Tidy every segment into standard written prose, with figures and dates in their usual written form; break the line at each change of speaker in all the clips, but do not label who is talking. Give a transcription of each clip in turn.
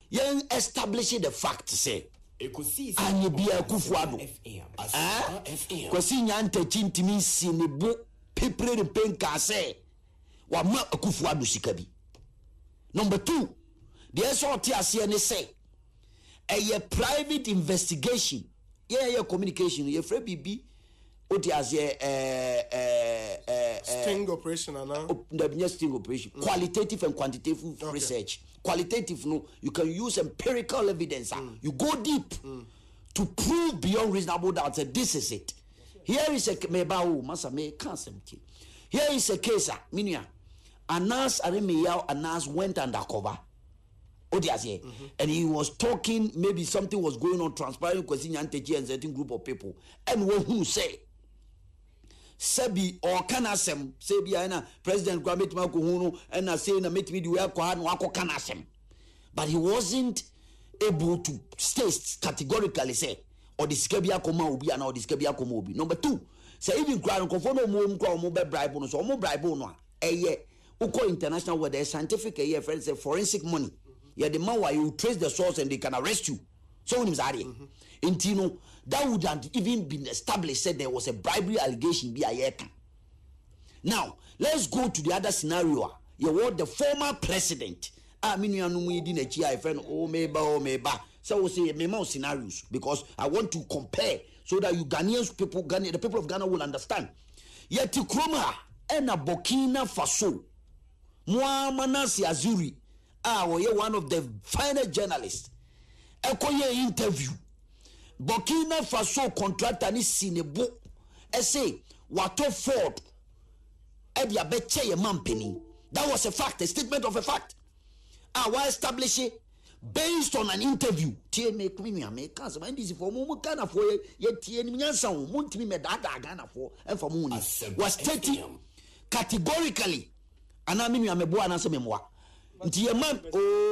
yen establishing the fact say anye bia Akufo-Addo kwasi nyanta chintimi sinebo pepre penka say wa ma Akufo-Addo sika bi. Number 2, the sort ase ne say a private investigation yeah communication ye free bibi odi as
sting operation now
the sting operation qualitative and quantitative research. Qualitative no you can use empirical evidence you go deep to prove beyond reasonable doubt that this is it. Here is a meba masa me concept. Here is a case minia Anas Aremeyao Anas went undercover. And he was talking, maybe something was going on, transpiring Kwesi Nyantakyi and certain group of people. And when who say Sebi or Kanasem, Sebi and President Kwame Makuhunu and saying a meet me the way Wako Kanasem. But he wasn't able to state categorically say or the Skebia Koma Ubi and or the Skebia Komobi. Number 2, say even Crown Confono Mumko bribe bonus or more bribe no Uko international where there's scientific friends say forensic money. Yeah, the man why you trace the source and they can arrest you. So when Intino, that would have even been established, said there was a bribery allegation be a year. Now, let's go to the other scenario. You want the former president. I mean, you know, we didn't friend, meba. So we say memo scenarios because I want to compare so that you Ghanaians people, the people of Ghana will understand. Yet Kroma and a Burkina Faso, Muamanasi Azuri. One of the finest journalists. Ekoye interview. Burkina Faso contractor ni sinebo. Say wato Ford. Edia beche ye mampeni. That was a fact, a statement of a fact. Why establish it based on an interview? Tie me kwimi me kanse man this for mo Ghana for ye tie ni nyansa wo mo ntimi me dada Ghana for and for mo ni. Was stating categorically ana minu amebo anase memwa. Nti man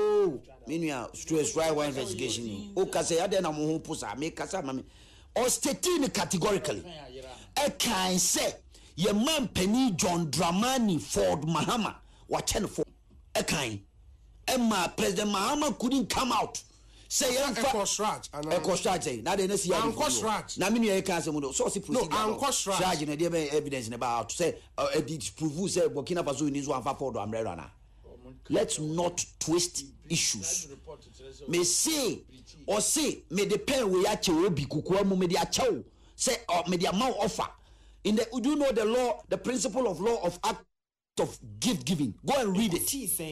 menua stress right one investigation o kase ya de na mo ho pusa me kasa mame or stating categorically e kan say ye man pani John Dramani Ford Mahama wa chen for e kan Emma President Mahama couldn't come out say ye Eco-Shraj say na de na si ya na menua e kan say mo so si proceed Shraj na de evidence about say it prove say Burkina Faso ni zo anfa Ford umbrella na. Let's not twist issues. May say or say may depend we ache obi kukuwa mu me di ache say or me di amount offer in the do you know the law, the principle of law of act of gift giving. Go and read it.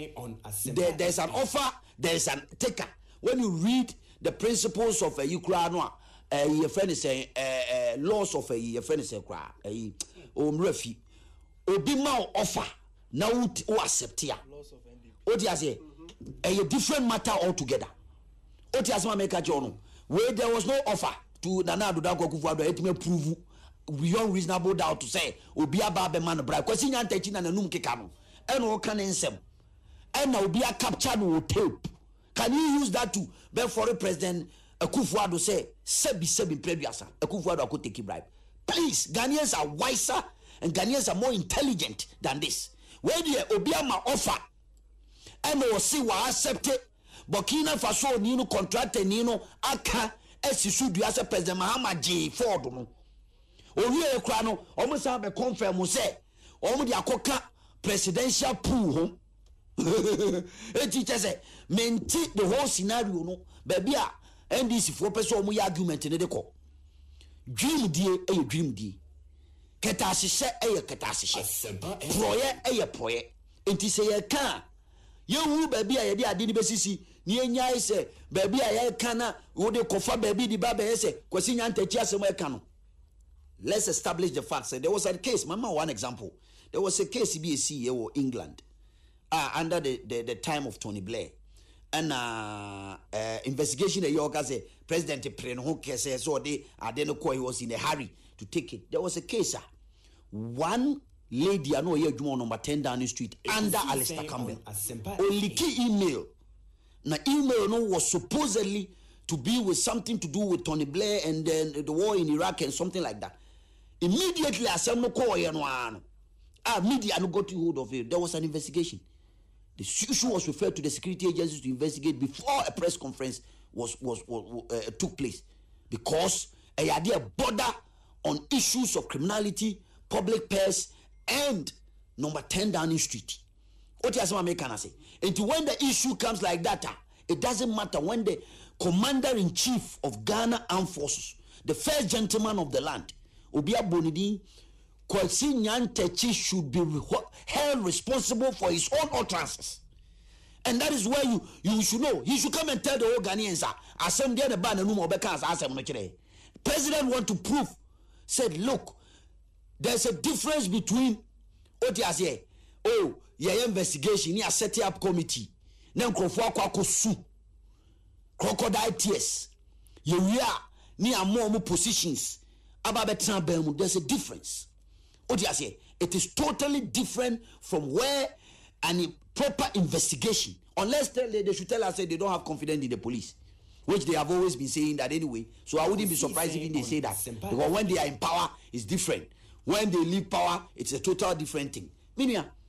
There's an offer, there's an taker. When you read the principles of a Ukraine, your friend is saying laws of a friend is saying refi obi ma offer now who accept here. Otiase a different matter altogether. Otiase make a journal where there was no offer to Nana Addo Akufo-Addo it may prove beyond reasonable doubt to say obi aba be man bra kwasi Nyantakyi na nanum keka no e no kan nsem e na obi a capture no tape. Can you use that to be for President Akufo-Addo say sebi previousa Akufo-Addo akot take bribe? Please, Ghanaians are wiser and Ghanaians are more intelligent than this. Where the obi ama offer and we see wa accept it. Burkina Faso ni no contract ni no aka esisu dua se President Mahama J Ford no owie ekra no omo sa be confirm say omo di akoka presidential pool ho e teacher say menti the whole scenario no baby a NDC for person omo ya argument ne de ko dream die keta ahye keta ahye proye enti say ye kan yewu baby a ye de ade ni besisi ni enyai se baby a ye kan na wo de kofa baby di baba ye se Kwasi Nyantakyi asem e kan no. Let's establish the facts. There was a case, mama one example. There was a case CBC here in England under the time of Tony Blair. And investigation the York as a President Prenho case so they he was in a hurry to take it. There was a case one lady I know here number 10 Downing Street under Alistair Campbell. Only key email. Now email no was supposedly to be with something to do with Tony Blair and then the war in Iraq and something like that. Immediately as some no call media no got hold of it. There was an investigation. The issue was referred to the security agencies to investigate before a press conference took place, because a idea border on issues of criminality, public purse, and number 10 Downing Street. What you say? And when the issue comes like that, it doesn't matter when the commander-in-chief of Ghana Armed Forces, the first gentleman of the land, Obia Bonidi, Kwesi Nyantakyi, should be held responsible for his own utterances. And that is where you should know. He should come and tell the whole Ghanaians, President want to prove, said, look, there's a difference between what you say, your investigation, you set up committee, then sue, crocodile tears, you are near more positions, there's a difference. What you say, it is totally different from where a proper investigation, unless they should tell us that they don't have confidence in the police, which they have always been saying that anyway. So I wouldn't be surprised if they say that, because when they are in power, it's different. When they leave power, it's a total different thing. Meaning,